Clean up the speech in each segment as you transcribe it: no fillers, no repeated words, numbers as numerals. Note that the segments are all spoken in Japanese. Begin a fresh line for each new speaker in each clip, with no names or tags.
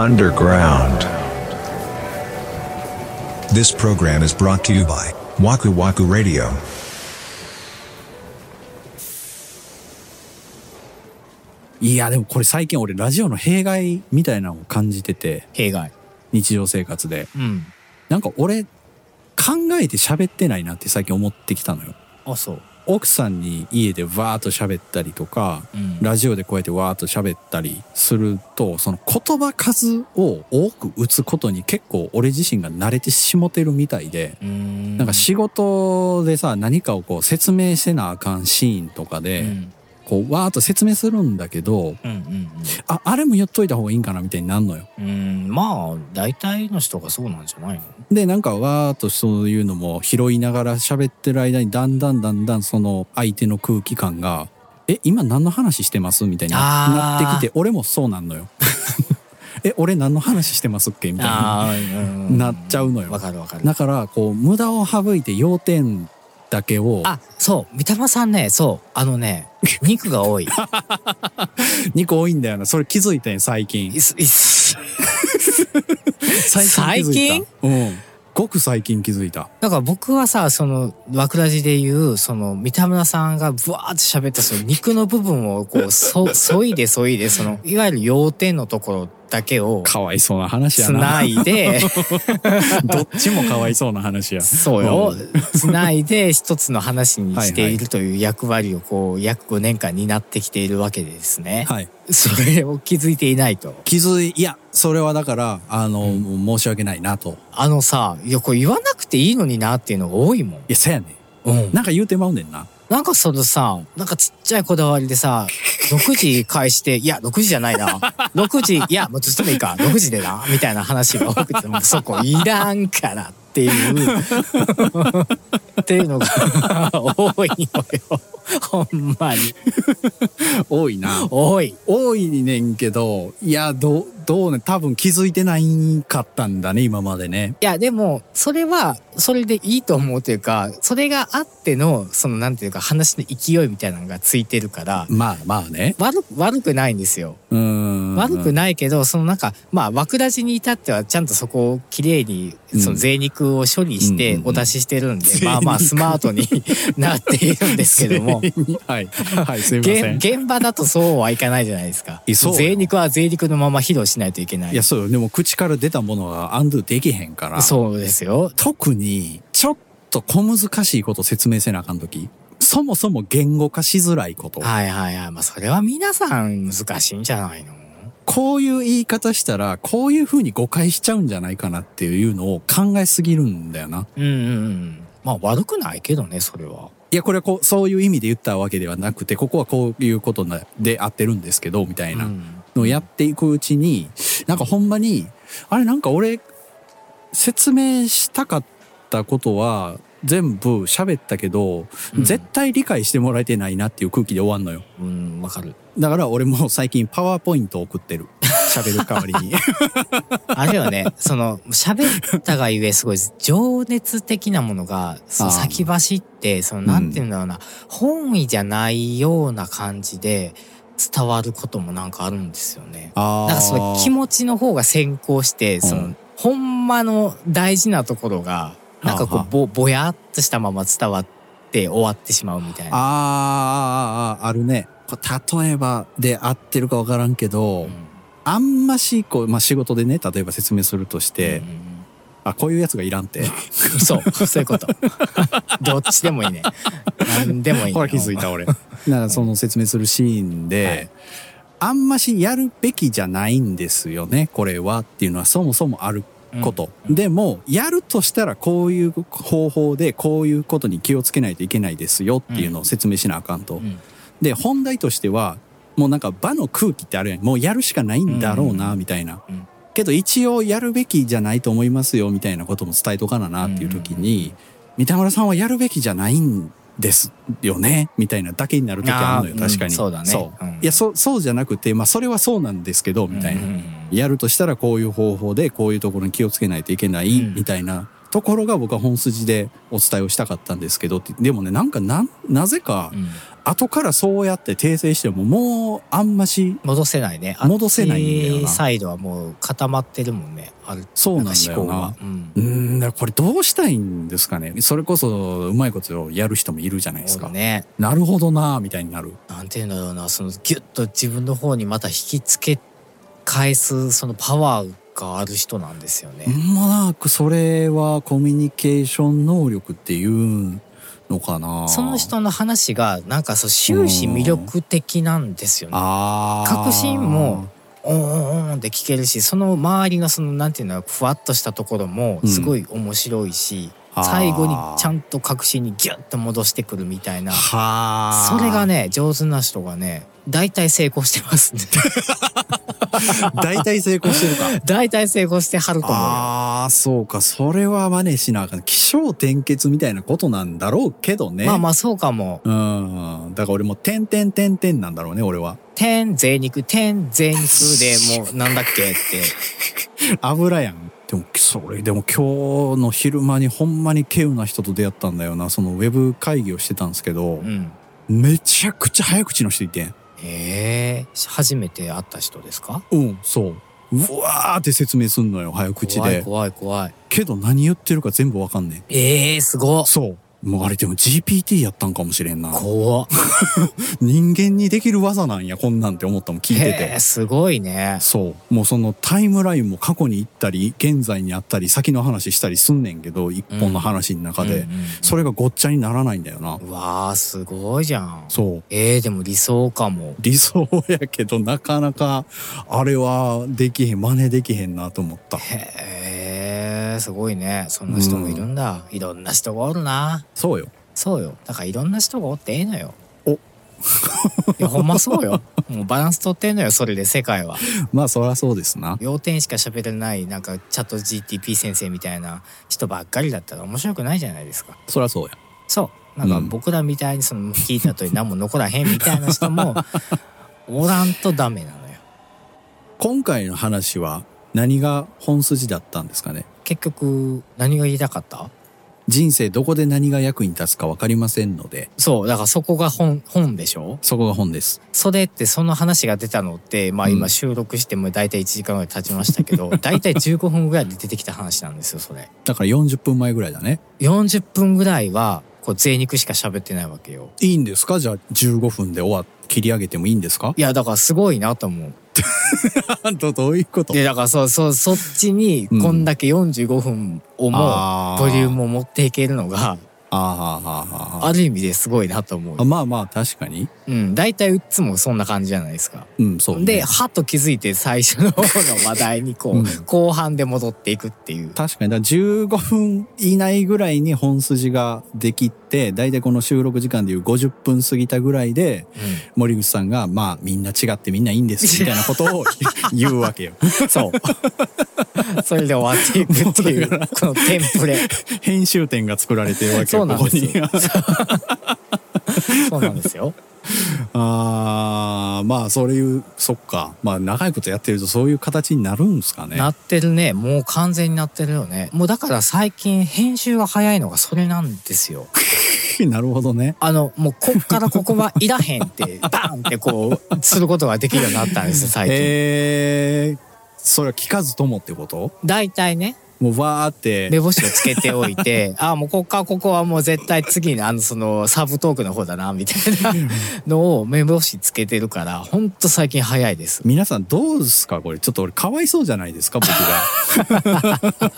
underground. This program is brought to you by Waku Waku Radio.
いやでもこれ最近俺ラジオの弊害みたいなのを感じてて、
弊害、
日常生活で、
うん、
なんか俺考えて喋ってないなって最近思ってきたのよ。
あ、そう。
奥さんに家でわーっと喋ったりとか、
うん、
ラジオでこうやってわーっと喋ったりすると、その言葉数を多く打つことに結構俺自身が慣れてしもてるみたいで、なんか仕事でさ、何かをこう説明せなあかんシーンとかで、こうわーっと説明するんだけど、あれも言っといた方がいいんかなみたいになるのよ。
まあ大体の人がそうなんじゃないの。
でなんかわーっとそういうのも拾いながら喋ってる間にだんだんその相手の空気感が今何の話してますみたいになってきて、俺もそうなんのよ。俺何の話してますっけみたいになっちゃうのよ。
わかるわかる。
だからこう無駄を省いて要点だけを。
そう三玉さんね、そう肉が多い。
肉多いんだよな。それ気づいたん最近。
最近？
うん。ごく最近気づいた。
だから僕はさ、そのわくらじで言うその三田村さんがブワーって喋ったその肉の部分をこうそいでそのいわゆる要点のところだけを
かわいそうな話やな。
つないで
どっちもかわいそうな話や。
そうよ。つないで一つの話にしているという役割をこう約5年間担ってきているわけですね。はい。それを気づいていないと。い
やそれはだから申し訳ないなと。
さ、いやこれ言わなくていいのになっていうのが多いもん。い
やそうやね。なんか言うてまうねんな。
なんかそのさ、なんかちっちゃいこだわりでさ、6時返して、いや、6時じゃないな。6時、いや、もうちょっとでいいか、6時でな、みたいな話が多くて、もうそこいらんからっていう、っていうのが多いのよ。ほんまに。
多いな。
多い
ねんけど、いや、どうね、多分気づいてないかったんだね、今までね。
いや、でも、それは、それでいいと思うというか、それがあっての、その、なんていうか、話の勢いみたいなのがついてるから、
まあね。
悪くないんですよ。悪くないけど、そのなんか、まあ、わくらじに至っては、ちゃんとそこをきれいに、その贅肉を処理して、お出ししてるんで、まあ、スマートになっているんですけども。
はい、すいません。
現場だとそうはいかないじゃないですか。贅肉は贅肉のまま披露しないといけない。
いや、そうよ。でも口から出たものはアンドゥできへんから。
そうですよ。
特に、ちょっと小難しいこと説明せなあかんとき。そもそも言語化しづらいこと。
はい。まあ、それは皆さん難しいんじゃないの？
こういう言い方したら、こういう風に誤解しちゃうんじゃないかなっていうのを考えすぎるんだよな。
まあ、悪くないけどね、それは。
いや、これはそういう意味で言ったわけではなくて、ここはこういうことで合ってるんですけど、みたいなのをやっていくうちに、なんかほんまに、なんか俺、説明したかったことは、全部喋ったけど、絶対理解してもらえてないなっていう空気で終わんのよ。
わかる。
だから俺も最近パワーポイントを送ってる。喋る代わりに。
あれよね、その、喋ったがゆえすごい情熱的なものが、その先走って、その、なんていうんだろうな、本意じゃないような感じで伝わることもなんかあるんですよね。なんかその気持ちの方が先行して、その、ほんまの大事なところが、なんかこうぼやっとしたまま伝わって終わってしまうみたいな。
あるね。例えばで合ってるか分からんけど、あんましこう、まあ、仕事でね、例えば説明するとして、こういうやつがいらんって
そういうこと。どっちでもいいね。なんでもいい。
ほら気づいた俺。だからその説明するシーンで、あんましやるべきじゃないんですよね、これはっていうのはそもそもあること、でもやるとしたらこういう方法でこういうことに気をつけないといけないですよっていうのを説明しなあかんと、で本題としてはもうなんか場の空気ってあるやん、もうやるしかないんだろうなみたいな、けど一応やるべきじゃないと思いますよみたいなことも伝えとかななっていう時に、三田村さんはやるべきじゃないんですよねみたいなだけになる時あるのよ。確かに、
そうだね。
いやそうじゃなくて、まあそれはそうなんですけどみたいな、やるとしたらこういう方法でこういうところに気をつけないといけないみたいなところが僕は本筋でお伝えをしたかったんですけどって。でもね、なんかなぜか、 後からそうやって訂正してももうあんまし
戻せないね。
戻せないんだよな
あっちサイドはもう固まってるもんね。
そうなんだよな。
思考が。
だからこれどうしたいんですかね。それこそうまいことをやる人もいるじゃないですか。
ね。
なるほどなみたいになる。
なんていうんだろうな、そのギュッと自分の方にまた引きつけ返すそのパワーがある人なんですよね。
まあそれはコミュニケーション能力っていうのかな。
その人の話がなんか終始魅力的なんですよね。確信もオンって聞けるし、その周りのなんていうのふわっとしたところもすごい面白いし、最後にちゃんと確信にギュッと戻してくるみたいな。それがね上手な人がね大体成功してますね。
大体成功してるか。
大体成功してはると思うよ。
ああ、そうか。それは真似しなあかん。起承転結みたいなことなんだろうけどね。
まあまあそうかも。
だから俺も点々点々なんだろうね、俺は。
点贅肉、点贅肉でもうなんだっけって。
油やん。でも今日の昼間にほんまに稀有な人と出会ったんだよな。そのウェブ会議をしてたんですけど、めちゃくちゃ早口の人いてん。
初めて会った人ですか？
そう。うわーって説明すんのよ、早口で。
怖い。
けど何言ってるか全部わかんね
ん。すごっ。
そう。もうあれでも GPT やったんかもしれんな。
怖っ。
人間にできる技なんや、こんなんって思ったもん、聞いてて。
すごいね。
そう。もうそのタイムラインも過去に行ったり、現在にあったり、先の話したりすんねんけど、一本の話の中で。それがごっちゃにならないんだよな。
うわー、すごいじゃん。
そう。
でも理想かも。
理想やけど、なかなか、あれはできへん、真似できへんなと思った。
すごいね。そんな人もいるんだ。いろんな人がおるな。
そうよ。
だからいろんな人がおってのよ。
い
やほんまそうよ。もうバランス取ってんのよ、それで世界は。
まあそりゃそうですな。
要点しか喋れないなんかチャット GTP 先生みたいな人ばっかりだったら面白くないじゃないですか。
そりゃそうや。
そうなんか僕らみたいに聞いたとに何も残らへんみたいな人もおらんとダメなのよ。
今回の話は何が本筋だったんですかね。
結局何が言いたかった？
人生どこで何が役に立つか分かりませんので。
そうだからそこが本でしょ。
そこが本です。
それってその話が出たのってまあ今収録しても大体1時間ぐらい経ちましたけど、大体15分ぐらいで出てきた話なんですよそれ。
だから40分前ぐらいだね。
40分ぐらいは贅肉しか喋ってないわけよ。
いいんですか？じゃあ15分で切り上げてもいいんですか？
いやだからすごいなと思う。
どういうこと？
でだからそっちにこんだけ45分をもボリュームを持っていけるのが、ある意味ですごいなと思う。
まあまあ確かに。
大体いつもそんな感じじゃないですか。
そうね。
ではっと気づいて最初の方の話題に後半で戻っていくっていう。
確かにだから15分以内ぐらいに本筋ができて、大体この収録時間でいう50分過ぎたぐらいで、森口さんがまあみんな違ってみんないいんですみたいなことを言うわけよ。
そうそれで終わっていくっていうこのテンプレ
編集点が作られてるわけよ。
そうなんですよ。そうなんですよ。
まあそっか。まあ長いことやってるとそういう形になるんですかね。
なってるね。もう完全になってるよね。もうだから最近編集が早いのがそれなんですよ。
なるほどね。
もうこっからここはいらへんってバーンってすることができるようになったんですよ最近。
それは聞かずともってこと？
大体ね。
もうわーって
目星をつけておいてもうここはもう絶対次にそのサブトークの方だなみたいなのを目星つけてるからほんと最近早いです。
皆さんどうですかこれ？ちょっと俺かわいそうじゃないですか僕が。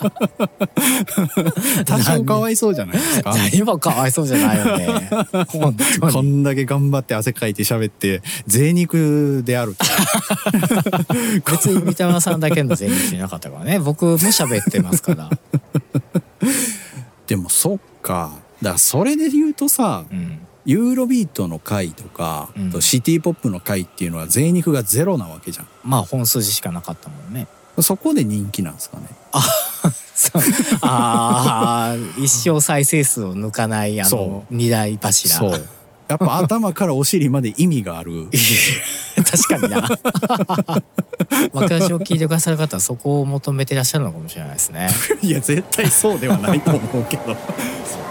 多少かわいそうじゃないですか？
何もかわいそうじゃないよね。本当に
こんだけ頑張って汗かいて喋って贅肉であると。
別に三田村さんだけの贅肉じゃなかったからね。僕も喋ってますから。
でもそっか。だからそれで言うとさ、ユーロビートの回とか、シティポップの回っていうのは贅肉がゼロなわけじゃん。
まあ本筋しかなかったもんね。
そこで人気なんですかね。
そう一生再生数を抜かない二大柱。
そう。やっぱ頭からお尻まで意味がある。
確かにな。私を聞いてくださる方はそこを求めてらっしゃるのかもしれないですね。
いや絶対そうではないと思うけど。